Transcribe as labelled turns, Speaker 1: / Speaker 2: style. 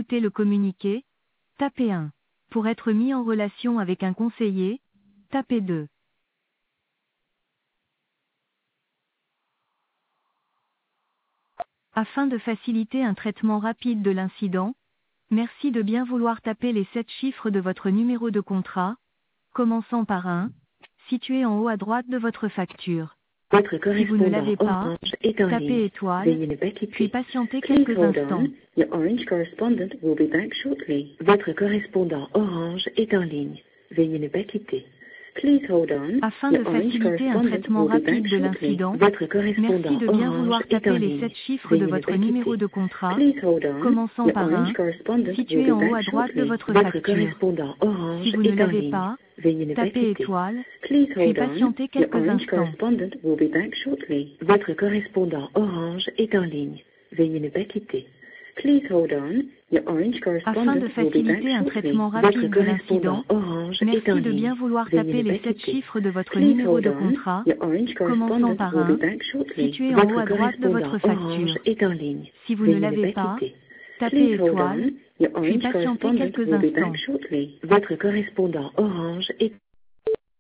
Speaker 1: écouter le communiqué, tapez 1. Pour être mis en relation avec un conseiller, tapez 2. Afin de faciliter un traitement rapide de l'incident, merci de bien vouloir taper les 7 chiffres de votre numéro de contrat, commençant par 1, situé en haut à droite de votre facture.
Speaker 2: Votre
Speaker 1: Si vous ne
Speaker 2: correspondant
Speaker 1: l'avez pas,
Speaker 2: Orange est en ligne.
Speaker 1: tapez étoile,
Speaker 2: Veuillez ne pas
Speaker 1: puis
Speaker 2: quitter.
Speaker 1: patientez
Speaker 2: Please
Speaker 1: quelques
Speaker 2: hold
Speaker 1: instants.
Speaker 2: on. Your Orange correspondent will be back shortly. Votre correspondant Orange est en ligne. Veuillez ne pas quitter. Please hold on.
Speaker 1: Afin de
Speaker 2: Your Orange
Speaker 1: faciliter un
Speaker 2: correspondent
Speaker 1: traitement
Speaker 2: will be back
Speaker 1: rapide de
Speaker 2: shortly.
Speaker 1: l'incident,
Speaker 2: Votre
Speaker 1: merci
Speaker 2: correspondant
Speaker 1: de bien
Speaker 2: Orange
Speaker 1: vouloir
Speaker 2: est en
Speaker 1: taper les
Speaker 2: ligne.
Speaker 1: 7 chiffres de
Speaker 2: Veuillez ne
Speaker 1: votre
Speaker 2: pas
Speaker 1: numéro
Speaker 2: quitter.
Speaker 1: de contrat,
Speaker 2: Please hold on.
Speaker 1: commençant
Speaker 2: Your
Speaker 1: par
Speaker 2: Orange
Speaker 1: 1,
Speaker 2: correspondent will
Speaker 1: situé
Speaker 2: be
Speaker 1: en haut
Speaker 2: back
Speaker 1: à droite de
Speaker 2: shortly.
Speaker 1: votre
Speaker 2: Votre
Speaker 1: facture.
Speaker 2: correspondant Orange
Speaker 1: Si vous ne
Speaker 2: est en
Speaker 1: l'avez
Speaker 2: ligne.
Speaker 1: pas,
Speaker 2: Veuillez ne pas
Speaker 1: tapez
Speaker 2: quitter.
Speaker 1: étoile,
Speaker 2: Please
Speaker 1: puis
Speaker 2: hold on.
Speaker 1: patientez
Speaker 2: Your
Speaker 1: quelques
Speaker 2: Orange
Speaker 1: instants.
Speaker 2: correspondent will be back shortly. Votre correspondant Orange est en ligne. Veuillez ne pas quitter. Please hold on. Your Orange
Speaker 1: Afin de
Speaker 2: correspondent will be back
Speaker 1: faciliter un
Speaker 2: shortly.
Speaker 1: traitement
Speaker 2: Votre
Speaker 1: rapide de l'incident,
Speaker 2: correspondant Orange est en
Speaker 1: merci de
Speaker 2: ligne.
Speaker 1: bien vouloir
Speaker 2: Veuillez
Speaker 1: taper
Speaker 2: ne
Speaker 1: les
Speaker 2: pas
Speaker 1: 7
Speaker 2: quitter.
Speaker 1: chiffres de votre
Speaker 2: Please
Speaker 1: numéro
Speaker 2: hold
Speaker 1: de
Speaker 2: on.
Speaker 1: contrat,
Speaker 2: Your Orange
Speaker 1: commençant
Speaker 2: correspondent
Speaker 1: par
Speaker 2: will be
Speaker 1: 1,
Speaker 2: back shortly.
Speaker 1: situé en haut
Speaker 2: Votre
Speaker 1: à droite de votre
Speaker 2: correspondant Orange
Speaker 1: facture.
Speaker 2: est en ligne.
Speaker 1: Si vous ne
Speaker 2: Veuillez ne
Speaker 1: l'avez
Speaker 2: pas
Speaker 1: pas,
Speaker 2: quitter.
Speaker 1: tapez
Speaker 2: Please hold
Speaker 1: étoile,
Speaker 2: on. Your
Speaker 1: puis
Speaker 2: Orange
Speaker 1: patientez
Speaker 2: correspondent
Speaker 1: quelques
Speaker 2: will be back
Speaker 1: instants.
Speaker 2: shortly. Votre correspondant Orange est